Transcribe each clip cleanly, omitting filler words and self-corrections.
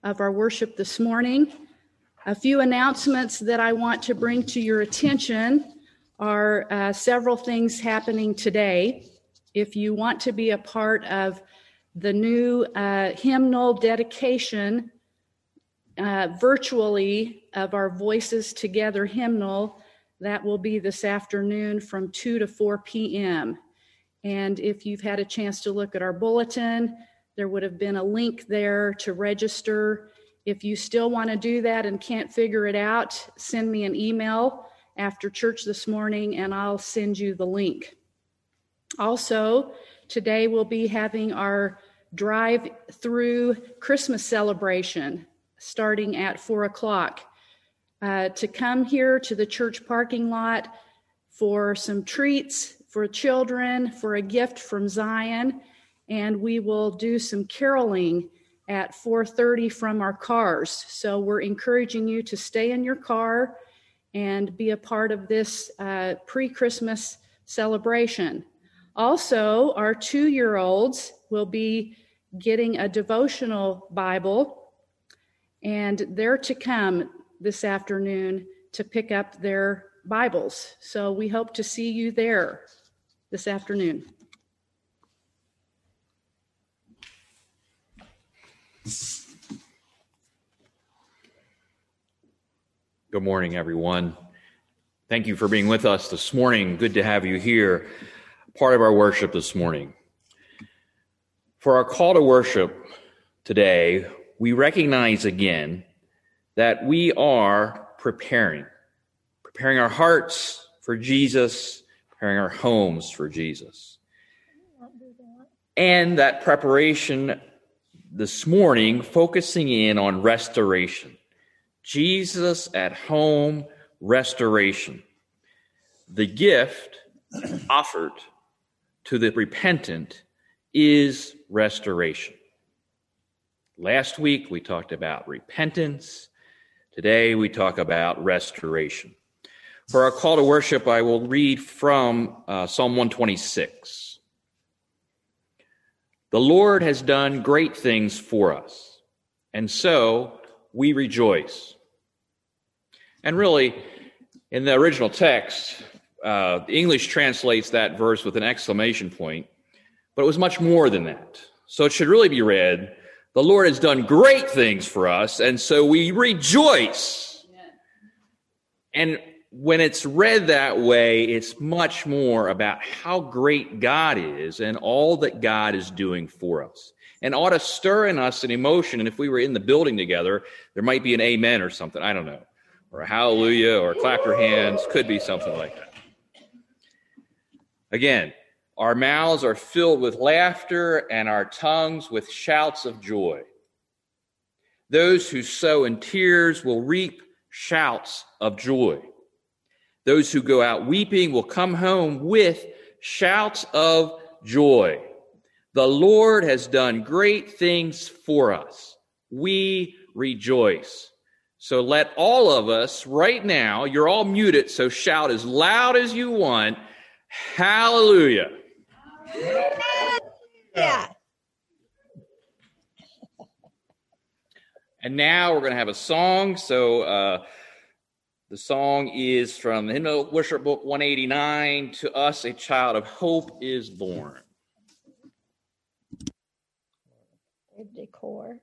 of our worship this morning. A few announcements that I want to bring to your attention are several things happening today. If you want to be a part of the new hymnal dedication virtually of our Voices Together hymnal, that will be this afternoon from 2 to 4 p.m. And if you've had a chance to look at our bulletin, there would have been a link there to register. If you still want to do that and can't figure it out, send me an email after church this morning and I'll send you the link. Also, today we'll be having our drive-through Christmas celebration starting at 4 o'clock. To come here to the church parking lot for some treats for children, for a gift from Zion, and we will do some caroling at 4:30 from our cars. So we're encouraging you to stay in your car and be a part of this pre-Christmas celebration. Also, our 2-year-olds will be getting a devotional Bible, and they're to come this afternoon to pick up their Bibles. So we hope to see you there this afternoon. Good morning, everyone. Thank you for being with us this morning. Good to have you here, part of our worship this morning. For our call to worship today, we recognize again that we are preparing our hearts for Jesus, preparing our homes for Jesus. And that preparation this morning, focusing in on restoration. Jesus at home, restoration. The gift offered to the repentant is restoration. Last week we talked about repentance. Today we talk about restoration. For our call to worship, I will read from Psalm 126. The Lord has done great things for us, and so we rejoice. And really, in the original text, the English translates that verse with an exclamation point, but it was much more than that. So it should really be read, the Lord has done great things for us, and so we rejoice. And when it's read that way, it's much more about how great God is and all that God is doing for us. And ought to stir in us an emotion, and if we were in the building together, there might be an amen or something, I don't know, or a hallelujah, or clap your hands, could be something like that. Again, our mouths are filled with laughter and our tongues with shouts of joy. Those who sow in tears will reap shouts of joy. Those who go out weeping will come home with shouts of joy. The Lord has done great things for us. We rejoice. So let all of us right now, you're all muted, so shout as loud as you want, hallelujah. Yeah. And now we're going to have a song. So the song is from the Hymnal Worship Book 189, To Us a Child of Hope is Born. Decor.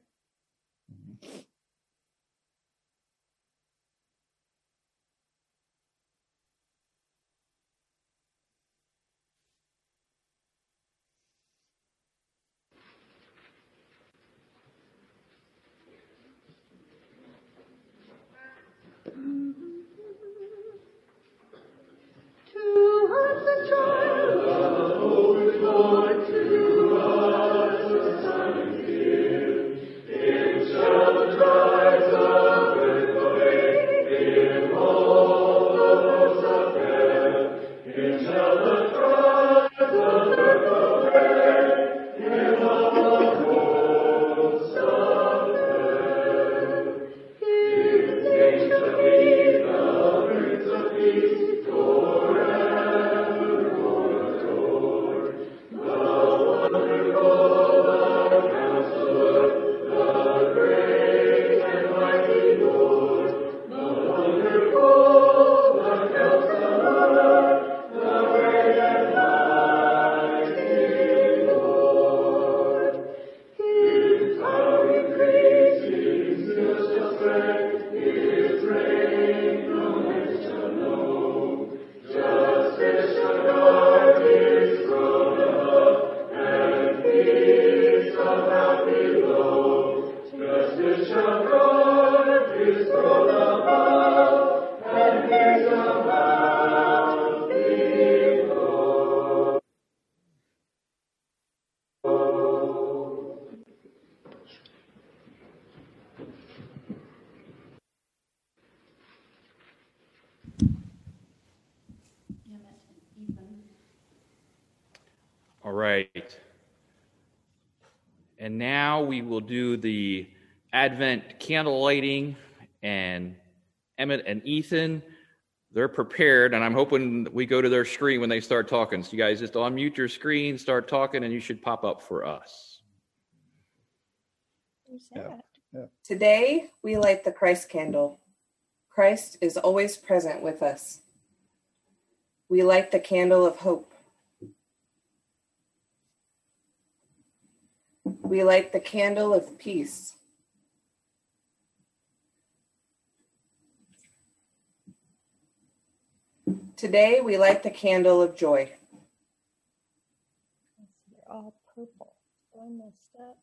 Children All right. And now we will do the Advent candle lighting, and Emmett and Ethan, they're prepared, and I'm hoping we go to their screen when they start talking. So you guys just unmute your screen, start talking, and you should pop up for us. Today, we light the Christ candle. Christ is always present with us. We light the candle of hope. We light the candle of peace. Today, we light the candle of joy. They're all purple. I messed up.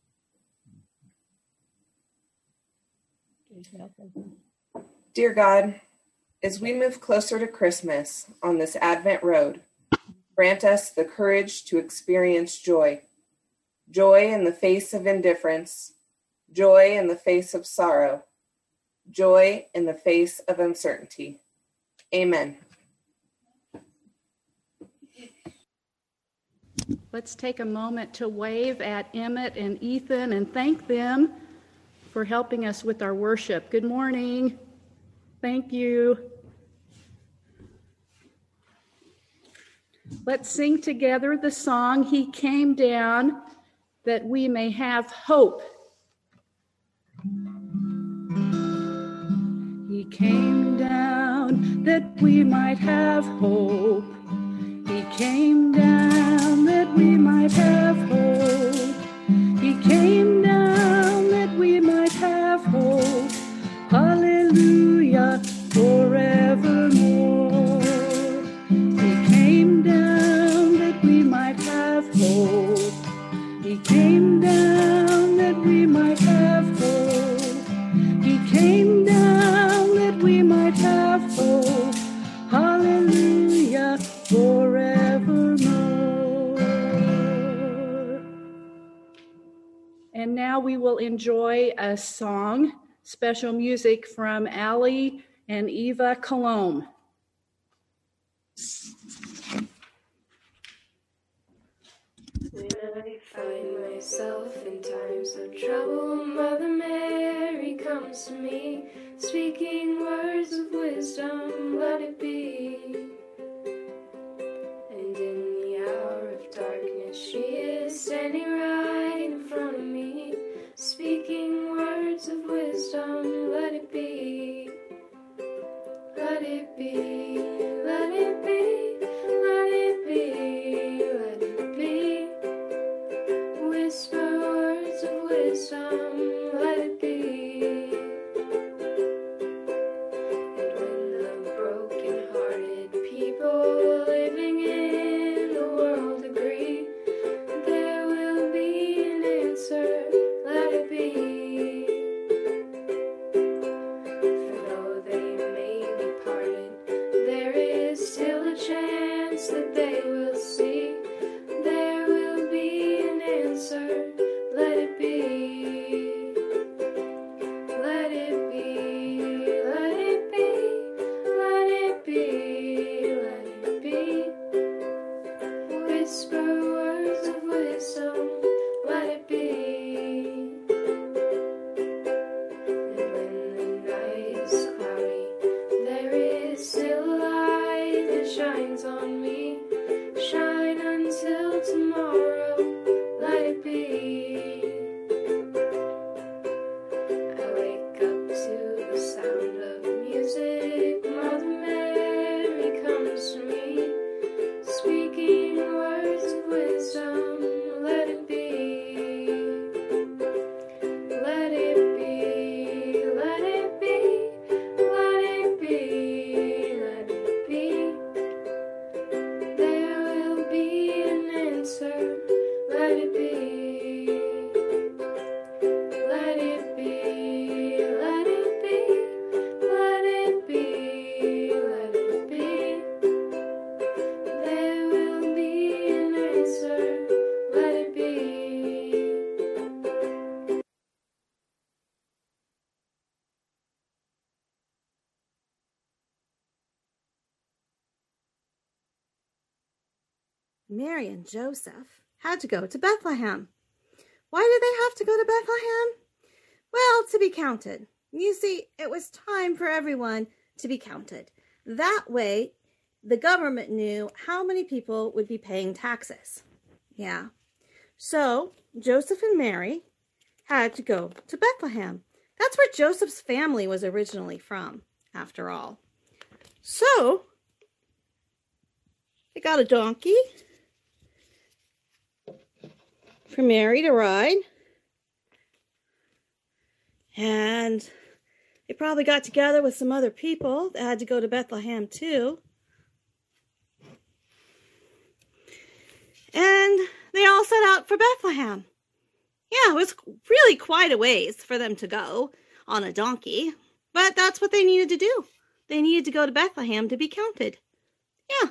There's nothing. Dear God, as we move closer to Christmas on this Advent road, grant us the courage to experience joy. Joy in the face of indifference, joy in the face of sorrow, joy in the face of uncertainty. Amen. Let's take a moment to wave at Emmett and Ethan and thank them for helping us with our worship. Good morning. Thank you. Let's sing together the song, He Came Down, that we may have hope. He came down that we might have hope. He came down that we might have hope. He came down that we might have hope. Hallelujah, forevermore. He came down that we might have hope. He came down that we might have hope. He came down that we might have hope. Hallelujah, forevermore. And now we will enjoy a song, special music from Ali and Eva Colomb. When I find myself in times of trouble, Mother Mary comes to me, speaking words of wisdom, let it be. And in the hour of darkness, she is standing right in front of me, speaking words of wisdom, let it be. Let it be, let it be, let it be, let it be. Whisper words of wisdom, let it be. And when the broken-hearted people living in the world agree, there will be an answer, let it be. For though they may be parted, there Mary and Joseph had to go to Bethlehem. Why did they have to go to Bethlehem? Well, to be counted. You see, it was time for everyone to be counted. That way, the government knew how many people would be paying taxes. Yeah. So, Joseph and Mary had to go to Bethlehem. That's where Joseph's family was originally from, after all. So, they got a donkey for Mary to ride. And they probably got together with some other people that had to go to Bethlehem too. And they all set out for Bethlehem. Yeah, it was really quite a ways for them to go on a donkey. But that's what they needed to do. They needed to go to Bethlehem to be counted. Yeah.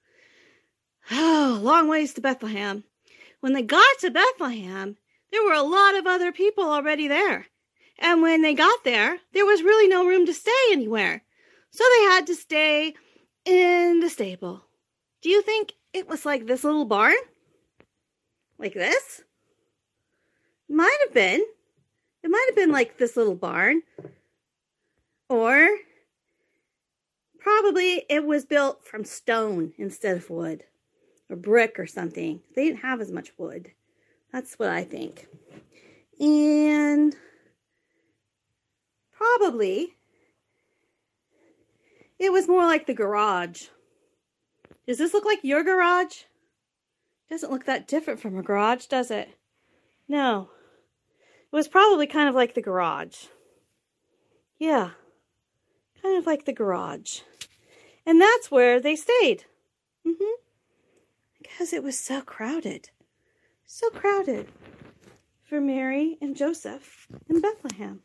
Oh, long ways to Bethlehem. When they got to Bethlehem, there were a lot of other people already there. And when they got there, there was really no room to stay anywhere. So they had to stay in the stable. Do you think it was like this little barn? Like this? Might have been. It might have been like this little barn. Or probably it was built from stone instead of wood. Or brick or something. They didn't have as much wood. That's what I think. And probably it was more like the garage. Does this look like your garage? Doesn't look that different from a garage, does it? No. It was probably kind of like the garage. Yeah. Kind of like the garage. And that's where they stayed. Because it was so crowded. So crowded for Mary and Joseph in Bethlehem.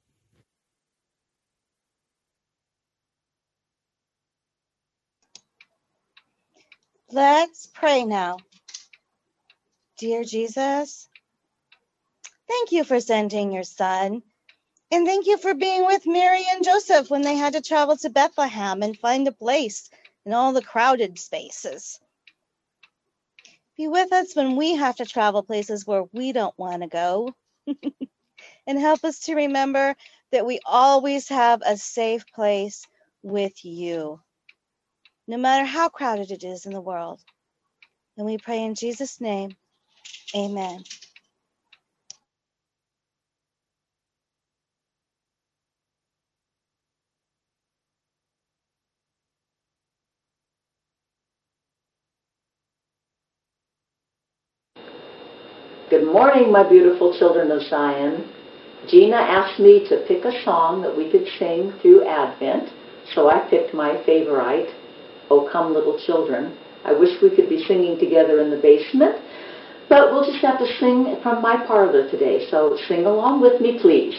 Let's pray now. Dear Jesus, thank you for sending your son. And thank you for being with Mary and Joseph when they had to travel to Bethlehem and find a place in all the crowded spaces. Be with us when we have to travel places where we don't want to go. And help us to remember that we always have a safe place with you, no matter how crowded it is in the world. And we pray in Jesus' name, amen. Good morning, my beautiful children of Zion. Gina asked me to pick a song that we could sing through Advent, so I picked my favorite, "O Come Little Children." I wish we could be singing together in the basement, but we'll just have to sing from my parlor today, so sing along with me, please.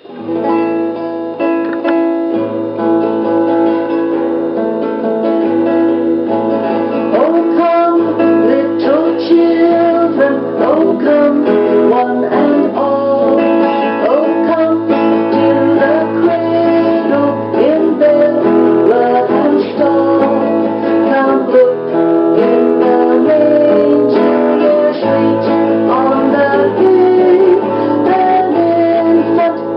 Oh, come, one and all. Oh, come to the cradle in bed, blood and stall. Come look in the manger, there's wheat on the hay. An infant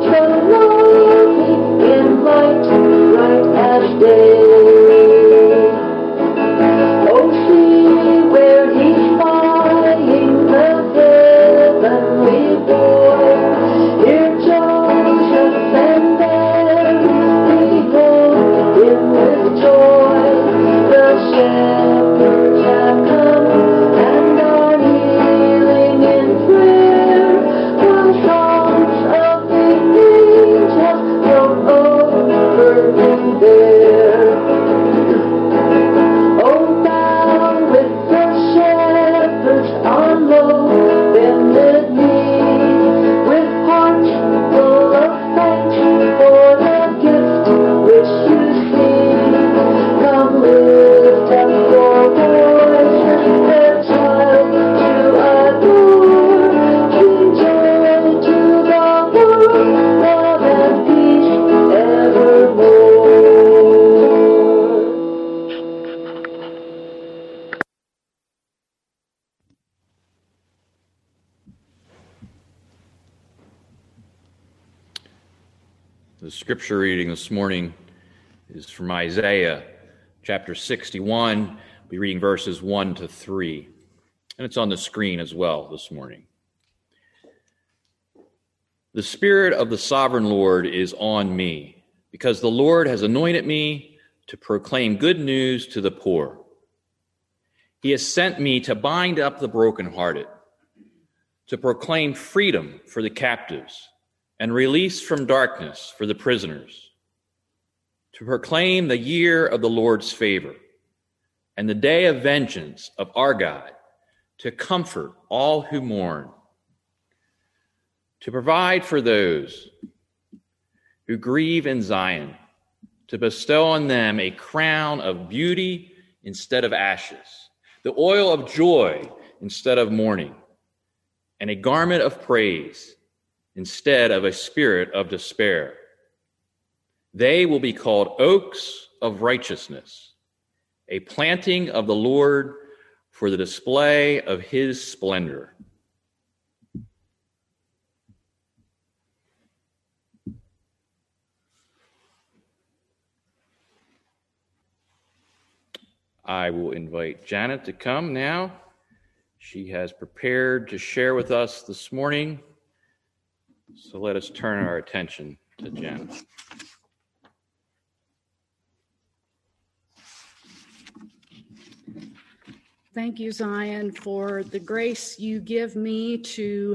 The scripture reading this morning is from Isaiah chapter 61. We'll be reading verses 1 to 3. And it's on the screen as well this morning. The Spirit of the Sovereign Lord is on me, because the Lord has anointed me to proclaim good news to the poor. He has sent me to bind up the brokenhearted, to proclaim freedom for the captives, and release from darkness for the prisoners, to proclaim the year of the Lord's favor and the day of vengeance of our God, to comfort all who mourn, to provide for those who grieve in Zion, to bestow on them a crown of beauty instead of ashes, the oil of joy instead of mourning, and a garment of praise instead of a spirit of despair. They will be called oaks of righteousness, a planting of the Lord for the display of his splendor. I will invite Janet to come now. She has prepared to share with us this morning. So let us turn our attention to Janet. Thank you, Zion, for the grace you give me to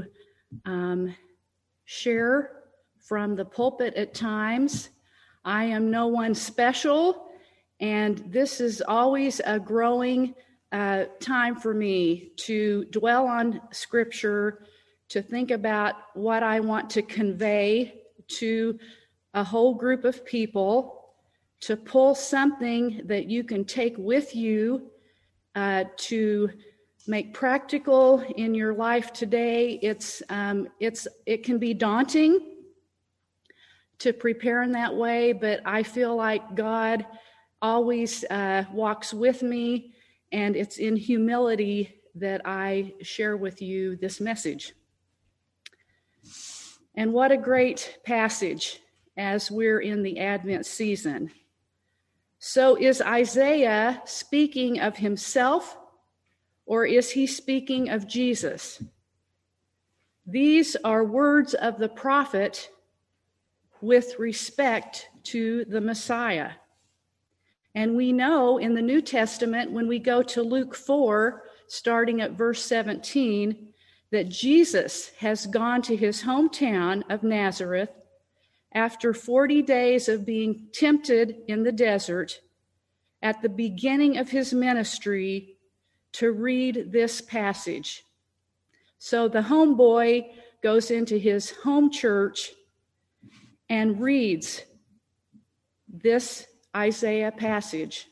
share from the pulpit at times. I am no one special, and this is always a growing time for me to dwell on Scripture, to think about what I want to convey to a whole group of people, to pull something that you can take with you to make practical in your life today. It can be daunting to prepare in that way, but I feel like God always walks with me, and it's in humility that I share with you this message. And what a great passage as we're in the Advent season. So is Isaiah speaking of himself, or is he speaking of Jesus? These are words of the prophet with respect to the Messiah. And we know in the New Testament, when we go to Luke 4, starting at verse 17, that Jesus has gone to his hometown of Nazareth after 40 days of being tempted in the desert at the beginning of his ministry to read this passage. So the homeboy goes into his home church and reads this Isaiah passage.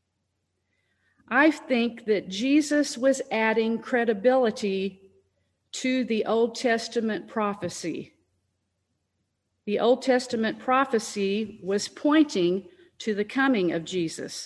I think that Jesus was adding credibility to the Old Testament prophecy. The Old Testament prophecy was pointing to the coming of Jesus.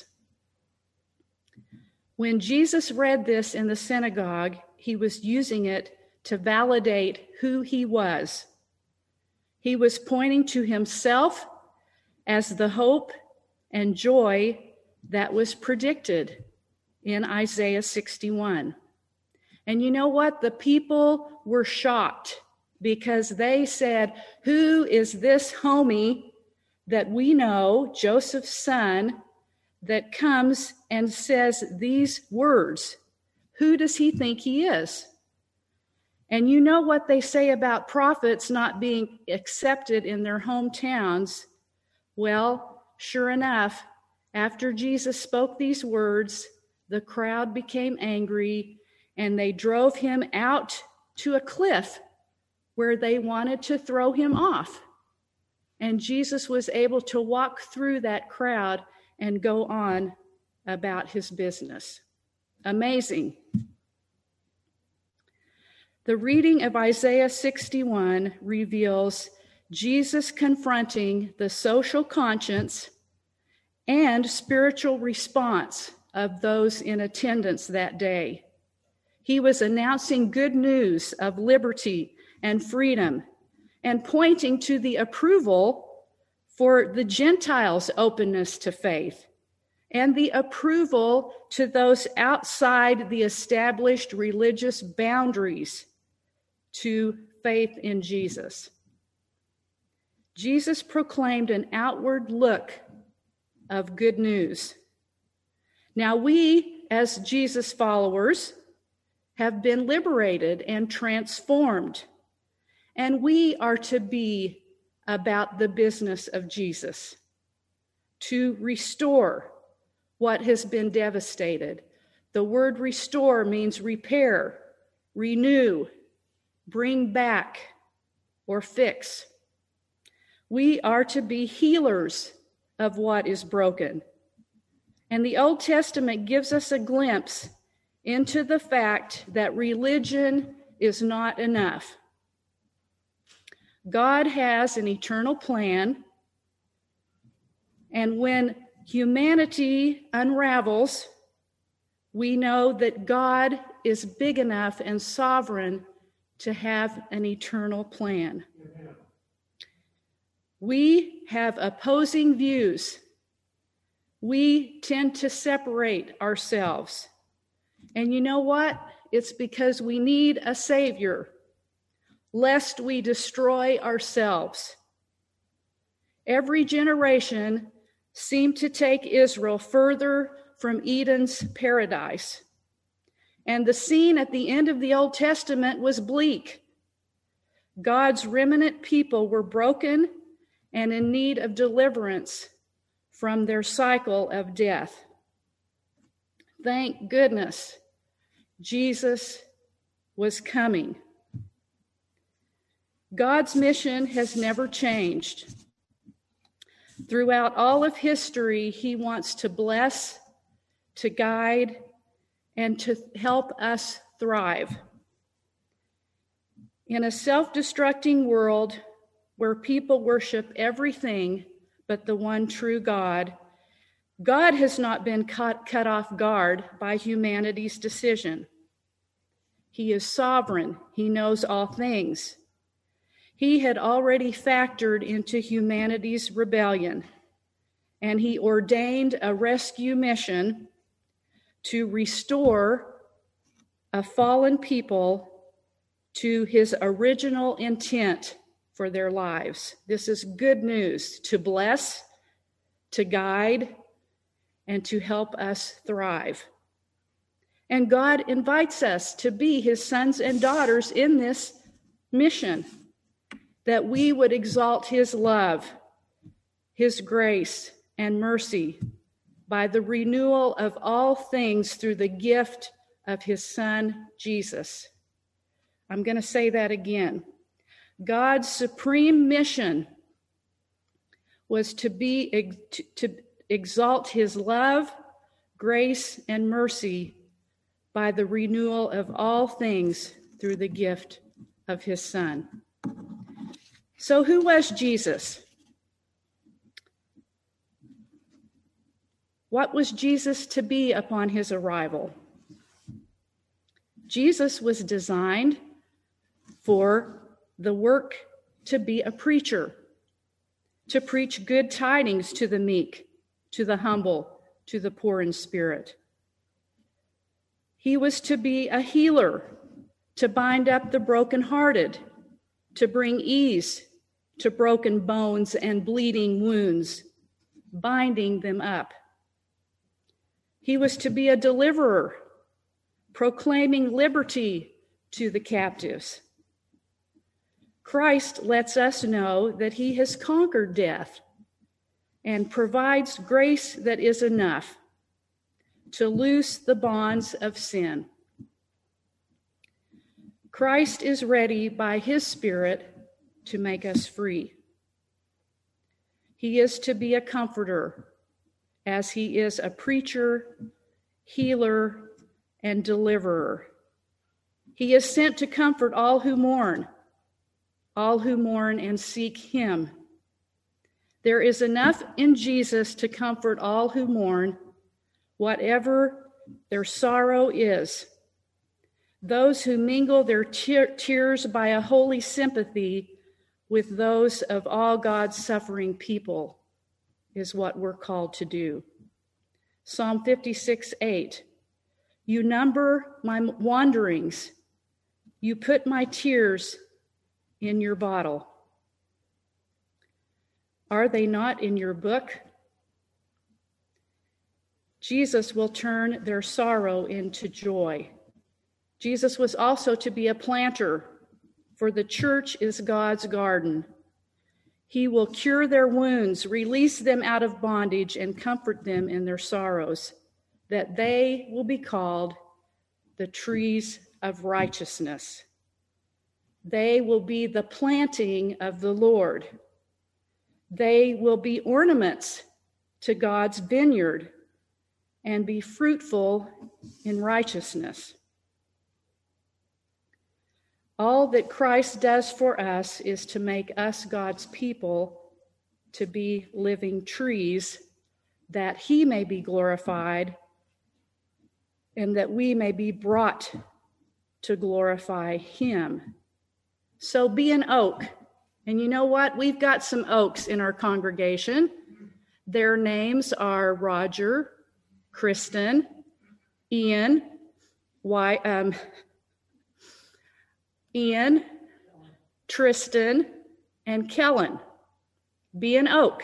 When Jesus read this in the synagogue, he was using it to validate who he was. He was pointing to himself as the hope and joy that was predicted in Isaiah 61. And you know what? The people were shocked because they said, who is this homie that we know, Joseph's son, that comes and says these words? Who does he think he is? And you know what they say about prophets not being accepted in their hometowns? Well, sure enough, after Jesus spoke these words, the crowd became angry and they drove him out to a cliff where they wanted to throw him off. And Jesus was able to walk through that crowd and go on about his business. Amazing. The reading of Isaiah 61 reveals Jesus confronting the social conscience and spiritual response of those in attendance that day. He was announcing good news of liberty and freedom and pointing to the approval for the Gentiles' openness to faith, and the approval to those outside the established religious boundaries to faith in Jesus. Jesus proclaimed an outward look of good news. Now we, as Jesus followers, have been liberated and transformed, and we are to be about the business of Jesus, to restore what has been devastated. The word restore means repair, renew, bring back, or fix. We are to be healers of what is broken. And the Old Testament gives us a glimpse into the fact that religion is not enough. God has an eternal plan, and when humanity unravels, we know that God is big enough and sovereign to have an eternal plan. We have opposing views. We tend to separate ourselves. And you know what? It's because we need a Savior, lest we destroy ourselves. Every generation seemed to take Israel further from Eden's paradise. And the scene at the end of the Old Testament was bleak. God's remnant people were broken and in need of deliverance from their cycle of death. Thank goodness Jesus was coming. God's mission has never changed. Throughout all of history, he wants to bless, to guide, and to help us thrive. In a self-destructing world where people worship everything but the one true God, God has not been cut off guard by humanity's decision. He is sovereign. He knows all things. He had already factored into humanity's rebellion, and he ordained a rescue mission to restore a fallen people to his original intent for their lives. This is good news to bless, to guide, and to help us thrive. And God invites us to be his sons and daughters in this mission, that we would exalt his love, his grace, and mercy by the renewal of all things through the gift of his Son, Jesus. I'm going to say that again. God's supreme mission was to exalt his love, grace, and mercy by the renewal of all things through the gift of his Son. So who was Jesus? What was Jesus to be upon his arrival? Jesus was designed for the work to be a preacher, to preach good tidings to the meek, to the humble, to the poor in spirit. He was to be a healer, to bind up the brokenhearted, to bring ease to broken bones and bleeding wounds, binding them up. He was to be a deliverer, proclaiming liberty to the captives. Christ lets us know that he has conquered death and provides grace that is enough to loose the bonds of sin. Christ is ready by his Spirit to make us free. He is to be a comforter, as he is a preacher, healer, and deliverer. He is sent to comfort all who mourn and seek him. There is enough in Jesus to comfort all who mourn, whatever their sorrow is. Those who mingle their tears by a holy sympathy with those of all God's suffering people is what we're called to do. Psalm 56:8, you number my wanderings. You put my tears in your bottle. Are they not in your book? Jesus will turn their sorrow into joy. Jesus was also to be a planter, for the church is God's garden. He will cure their wounds, release them out of bondage, and comfort them in their sorrows, that they will be called the trees of righteousness. They will be the planting of the Lord. They will be ornaments to God's vineyard and be fruitful in righteousness. All that Christ does for us is to make us God's people, to be living trees, that he may be glorified and that we may be brought to glorify him. So be an oak. And you know what? We've got some oaks in our congregation. Their names are Roger, Kristen, Ian, Tristan, and Kellen. Be an oak.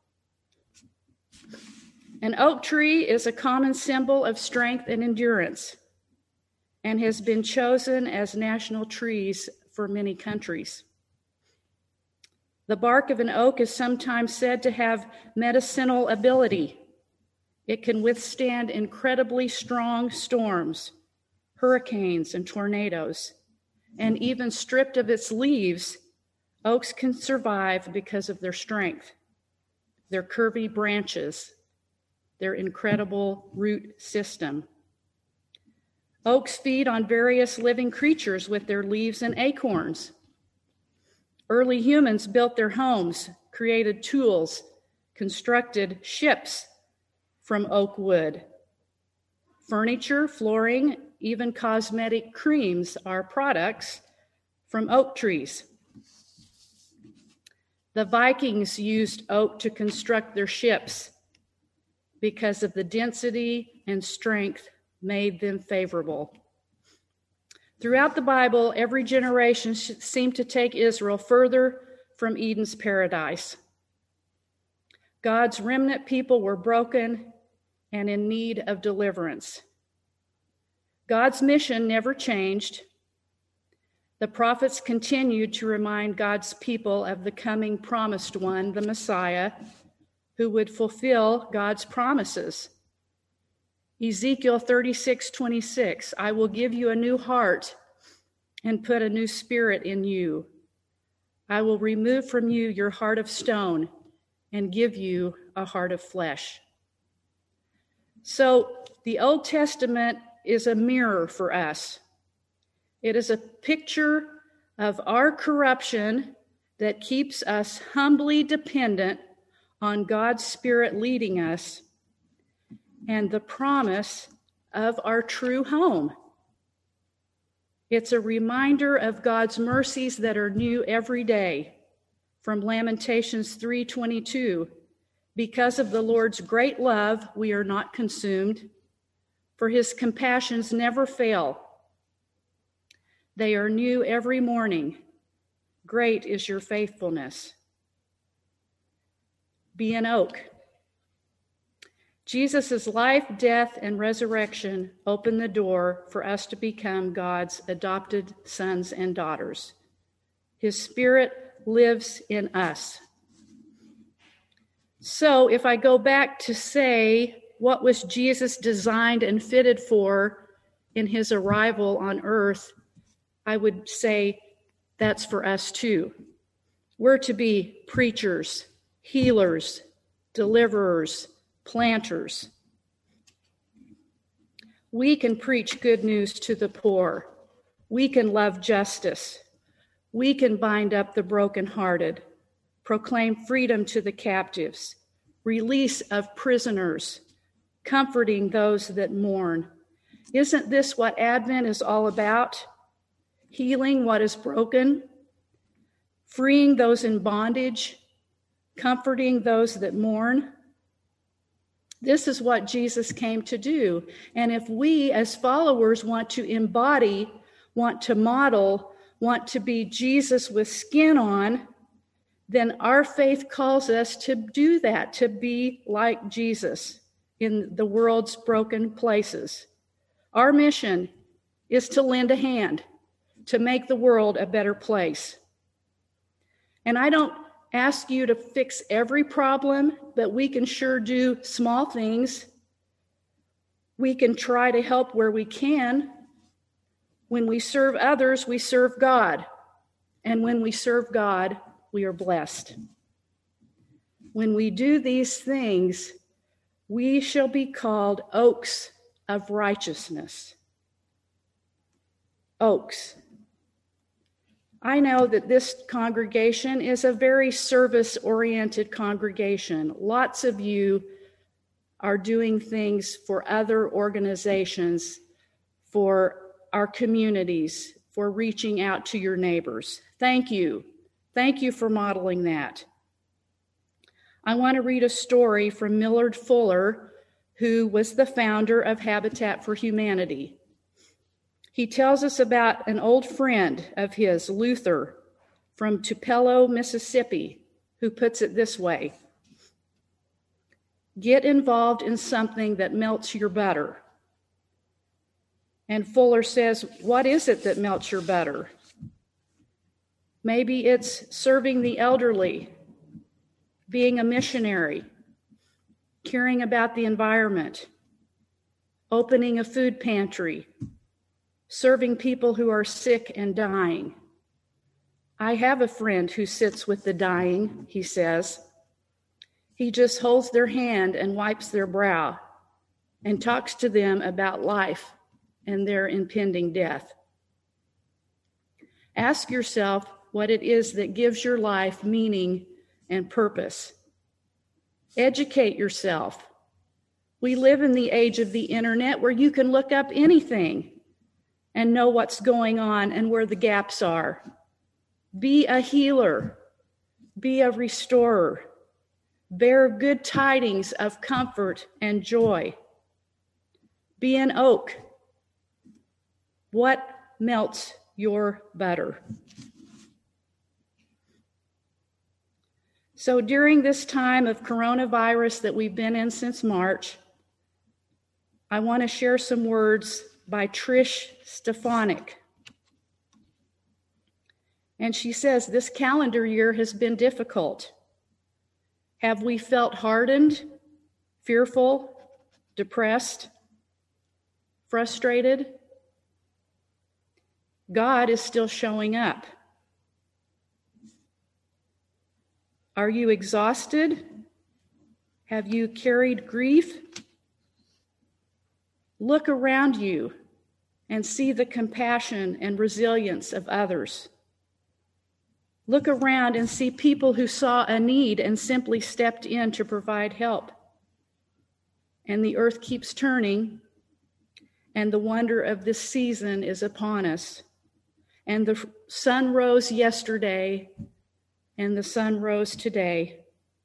An oak tree is a common symbol of strength and endurance and has been chosen as national trees for many countries. The bark of an oak is sometimes said to have medicinal ability. It can withstand incredibly strong storms, hurricanes, and tornadoes. And even stripped of its leaves, oaks can survive because of their strength, their curvy branches, their incredible root system. Oaks feed on various living creatures with their leaves and acorns. Early humans built their homes, created tools, constructed ships from oak wood. Furniture, flooring, even cosmetic creams are products from oak trees. The Vikings used oak to construct their ships because of the density and strength made them favorable. Throughout the Bible, every generation seemed to take Israel further from Eden's paradise. God's remnant people were broken and in need of deliverance. God's mission never changed. The prophets continued to remind God's people of the coming promised one, the Messiah, who would fulfill God's promises. Ezekiel 36:26, I will give you a new heart and put a new spirit in you. I will remove from you your heart of stone and give you a heart of flesh. So the Old Testament is a mirror for us. It is a picture of our corruption that keeps us humbly dependent on God's Spirit leading us, and the promise of our true home. It's a reminder of God's mercies that are new every day. From Lamentations 3:22, because of the Lord's great love, we are not consumed, for his compassions never fail. They are new every morning. Great is your faithfulness. Be an oak. Jesus' life, death, and resurrection open the door for us to become God's adopted sons and daughters. His Spirit lives in us. So if I go back to say, what was Jesus designed and fitted for in his arrival on earth, I would say that's for us too. We're to be preachers, healers, deliverers, planters. We can preach good news to the poor. We can love justice. We can bind up the brokenhearted, proclaim freedom to the captives, release of prisoners, comforting those that mourn. Isn't this what Advent is all about? Healing what is broken, freeing those in bondage, comforting those that mourn. This is what Jesus came to do. And if we as followers want to embody, want to model, want to be Jesus with skin on, then our faith calls us to do that, to be like Jesus in the world's broken places. Our mission is to lend a hand, to make the world a better place. And I don't ask you to fix every problem, but we can sure do small things. We can try to help where we can. When we serve others, we serve God. And when we serve God, we are blessed. When we do these things, we shall be called oaks of righteousness. Oaks. I know that this congregation is a very service-oriented congregation. Lots of you are doing things for other organizations, for our communities, for reaching out to your neighbors. Thank you. Thank you for modeling that. I want to read a story from Millard Fuller, who was the founder of Habitat for Humanity. He tells us about an old friend of his, Luther, from Tupelo, Mississippi, who puts it this way: get involved in something that melts your butter. And Fuller says, what is it that melts your butter? Maybe it's serving the elderly, being a missionary, caring about the environment, opening a food pantry, serving people who are sick and dying. I have a friend who sits with the dying, he says. He just holds their hand and wipes their brow and talks to them about life and their impending death. Ask yourself what it is that gives your life meaning and purpose. Educate yourself. We live in the age of the internet where you can look up anything and know what's going on and where the gaps are. Be a healer. Be a restorer. Bear good tidings of comfort and joy. Be an oak. What melts your butter? So during this time of coronavirus that we've been in since March, I want to share some words by Trish Stefanik. And she says, this calendar year has been difficult. Have we felt hardened, fearful, depressed, frustrated? God is still showing up. Are you exhausted? Have you carried grief? Look around you and see the compassion and resilience of others. Look around and see people who saw a need and simply stepped in to provide help. And the earth keeps turning, and the wonder of this season is upon us. And the sun rose yesterday, and the sun rose today.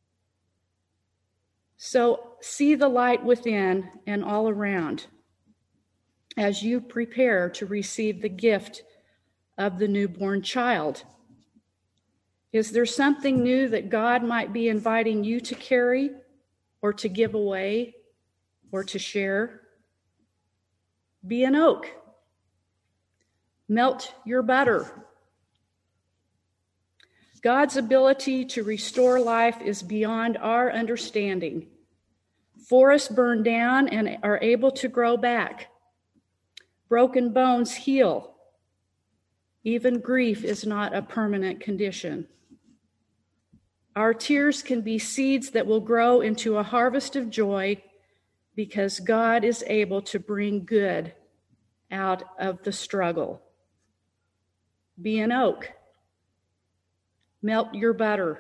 So see the light within and all around as you prepare to receive the gift of the newborn child. Is there something new that God might be inviting you to carry or to give away or to share? Be an oak. Melt your butter. God's ability to restore life is beyond our understanding. Forests burn down and are able to grow back. Broken bones heal. Even grief is not a permanent condition. Our tears can be seeds that will grow into a harvest of joy because God is able to bring good out of the struggle. Be an oak. Melt your butter.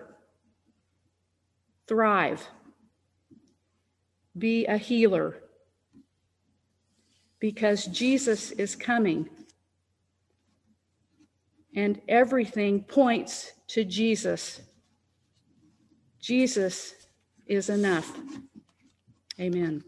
Thrive. Be a healer. Because Jesus is coming. and everything points to Jesus. Jesus is enough. Amen.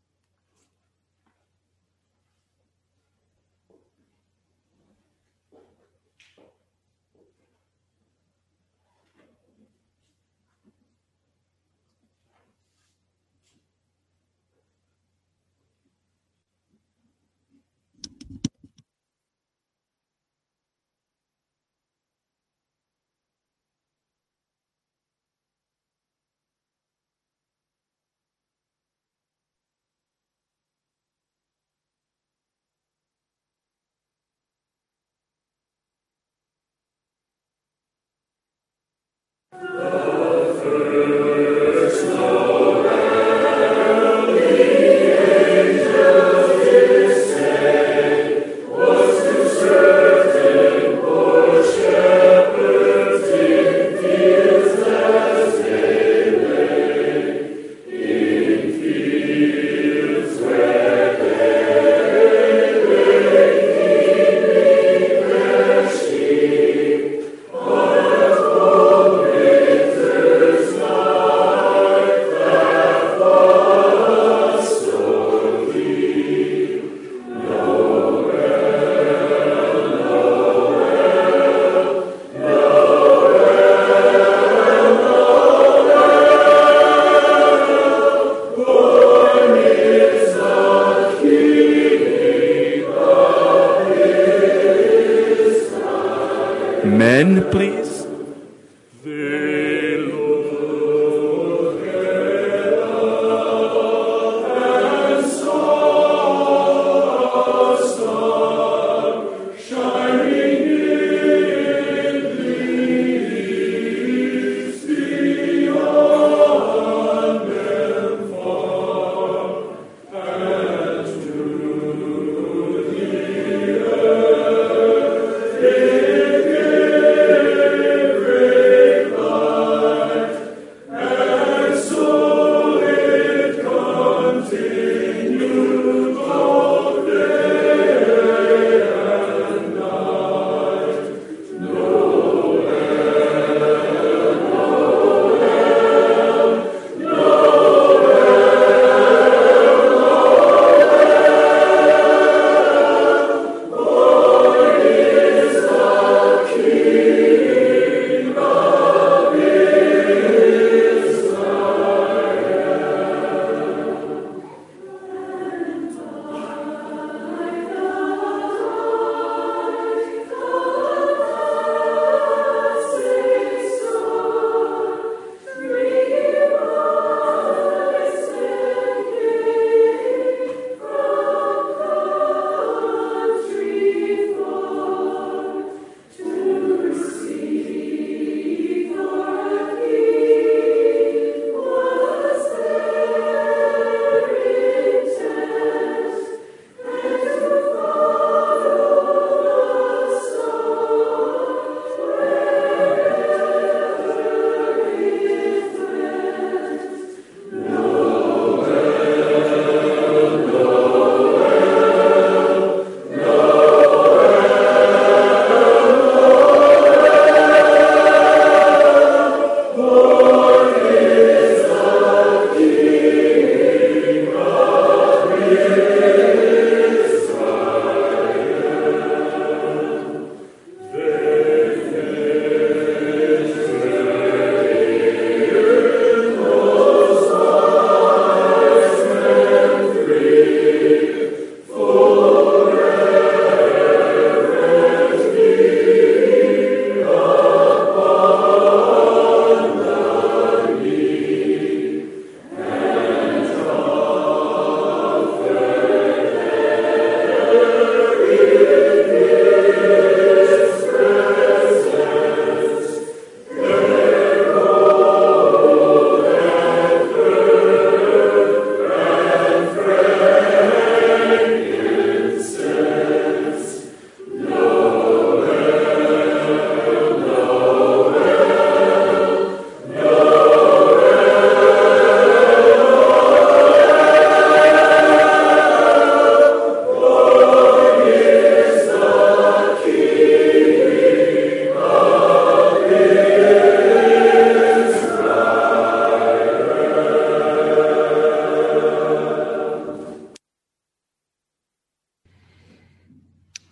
Men, please. Amen.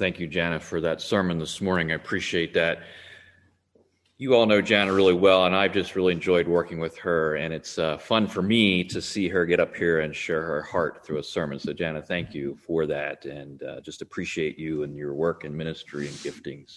Thank you, Jana, for that sermon this morning. I appreciate that. You all know Jana really well, and I've just really enjoyed working with her, and it's fun for me to see her get up here and share her heart through a sermon. So, Jana, thank you for that, and just appreciate you and your work in ministry and giftings.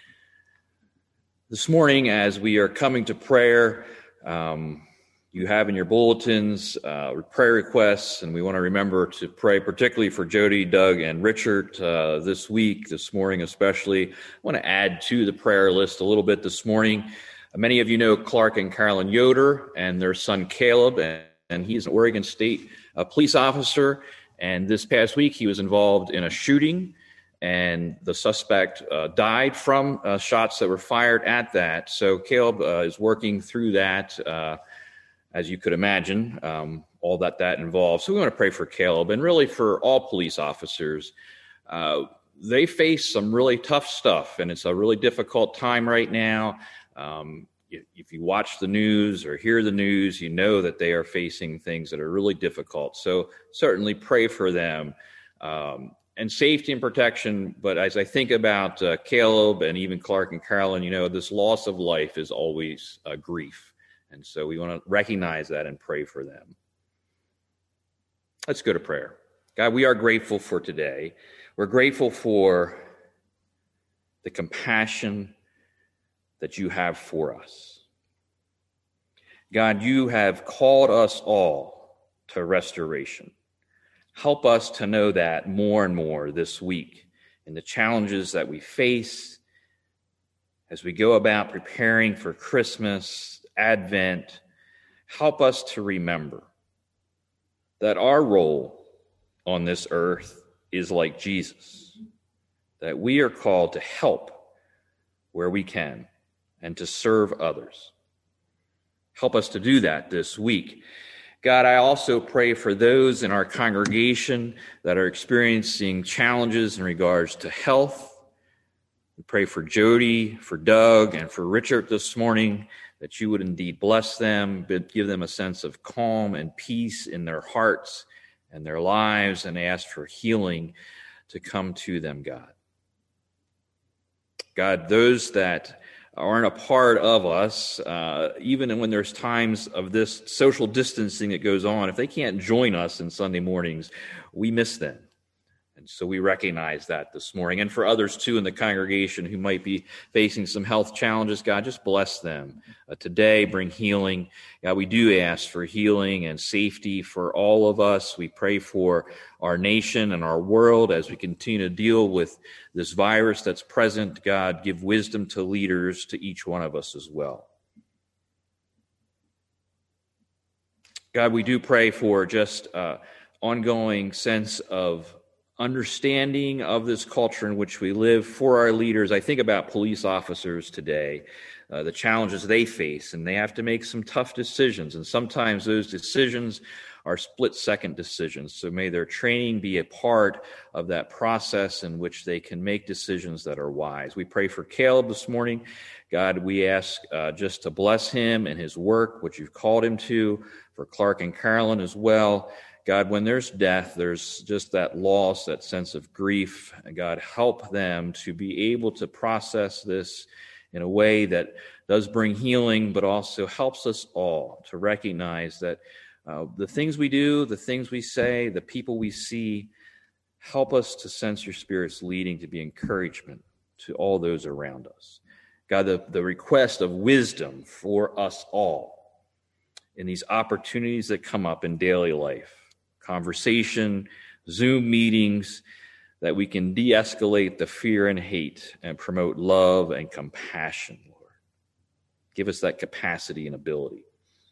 This morning, as we are coming to prayer, you have in your bulletins prayer requests, and we want to remember to pray particularly for Jody, Doug, and Richard this morning especially. I want to add to the prayer list a little bit this morning. Many of you know Clark and Carolyn Yoder and their son Caleb, and he's an Oregon State police officer, and this past week he was involved in a shooting, and the suspect died from shots that were fired at that. So Caleb is working through that, as you could imagine, all that involves. So we want to pray for Caleb and really for all police officers. They face some really tough stuff, and it's a really difficult time right now. If you watch the news or hear the news, you know that they are facing things that are really difficult. So certainly pray for them and safety and protection. But as I think about Caleb and even Clark and Carolyn, you know, this loss of life is always grief. And so we want to recognize that and pray for them. Let's go to prayer. God, we are grateful for today. We're grateful for the compassion that you have for us. God, you have called us all to restoration. Help us to know that more and more this week in the challenges that we face as we go about preparing for Christmas, Advent. Help us to remember that our role on this earth is like Jesus, that we are called to help where we can and to serve others. Help us to do that this week. God, I also pray for those in our congregation that are experiencing challenges in regards to health. We pray for Jody, for Doug, and for Richard this morning, that you would indeed bless them, but give them a sense of calm and peace in their hearts and their lives, and ask for healing to come to them, God. God, those that aren't a part of us, even when there's times of this social distancing that goes on, if they can't join us on Sunday mornings, we miss them. And so we recognize that this morning. And for others, too, in the congregation who might be facing some health challenges, God, just bless them. Today, bring healing. God, we do ask for healing and safety for all of us. We pray for our nation and our world as we continue to deal with this virus that's present. God, give wisdom to leaders, to each one of us as well. God, we do pray for just ongoing sense of understanding of this culture in which we live for our leaders. I think about police officers today, the challenges they face, and they have to make some tough decisions. And sometimes those decisions are split-second decisions. So may their training be a part of that process in which they can make decisions that are wise. We pray for Caleb this morning. God, we ask just to bless him and his work, which you've called him to, for Clark and Carolyn as well. God, when there's death, there's just that loss, that sense of grief. God, help them to be able to process this in a way that does bring healing, but also helps us all to recognize that the things we do, the things we say, the people we see, help us to sense your Spirit's leading to be encouragement to all those around us. God, the request of wisdom for us all in these opportunities that come up in daily life, conversation, Zoom meetings, that we can de-escalate the fear and hate and promote love and compassion, Lord. Give us that capacity and ability.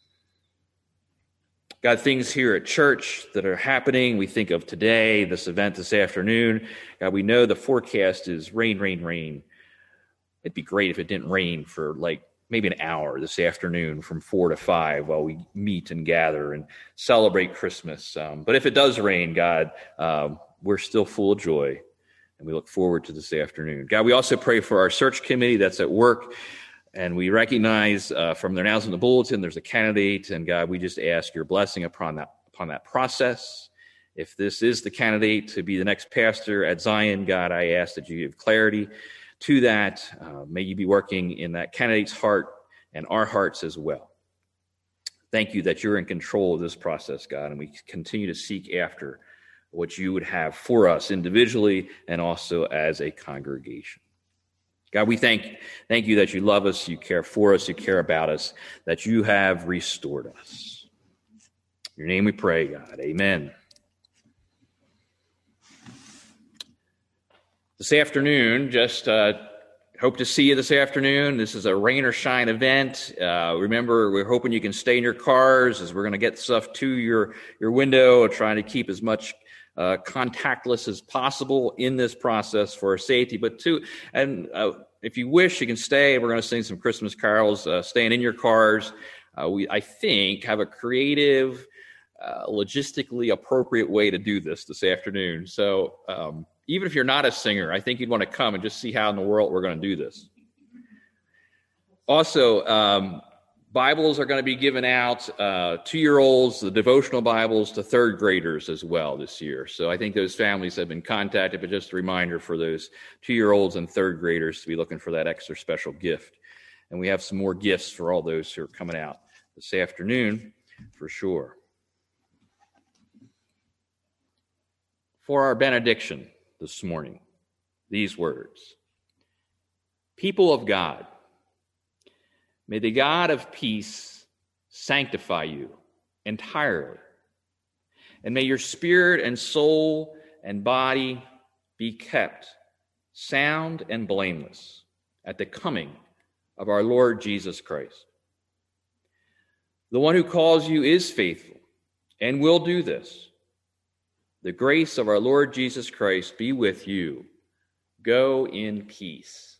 God, things here at church that are happening, we think of today, this event this afternoon. God, we know the forecast is rain, rain, rain. It'd be great if it didn't rain for maybe an hour this afternoon from 4 to 5 while we meet and gather and celebrate Christmas. But if it does rain, God, we're still full of joy, and we look forward to this afternoon. God, we also pray for our search committee that's at work, and we recognize from their announcement in the bulletin there's a candidate, and God, we just ask your blessing upon that process. If this is the candidate to be the next pastor at Zion, God, I ask that you give clarity to that. May you be working in that candidate's heart and our hearts as well. Thank you that you're in control of this process, God, and we continue to seek after what you would have for us individually and also as a congregation. God, we thank you that you love us, you care for us, you care about us, that you have restored us. In your name we pray, God. Amen. This afternoon, just hope to see you this afternoon. This is a rain or shine event. Remember, we're hoping you can stay in your cars as we're going to get stuff to your window, trying to keep as much contactless as possible in this process for our safety. But if you wish, you can stay. We're going to sing some Christmas carols, staying in your cars. We, I think, have a creative, logistically appropriate way to do this afternoon. So even if you're not a singer, I think you'd want to come and just see how in the world we're going to do this. Also, Bibles are going to be given out, 2-year-olds, the devotional Bibles to 3rd graders as well this year. So I think those families have been contacted, but just a reminder for those 2-year-olds and 3rd graders to be looking for that extra special gift. And we have some more gifts for all those who are coming out this afternoon for sure. For our benediction this morning, these words: people of God, may the God of peace sanctify you entirely, and may your spirit and soul and body be kept sound and blameless at the coming of our Lord Jesus Christ. The one who calls you is faithful and will do this. The grace of our Lord Jesus Christ be with you. Go in peace.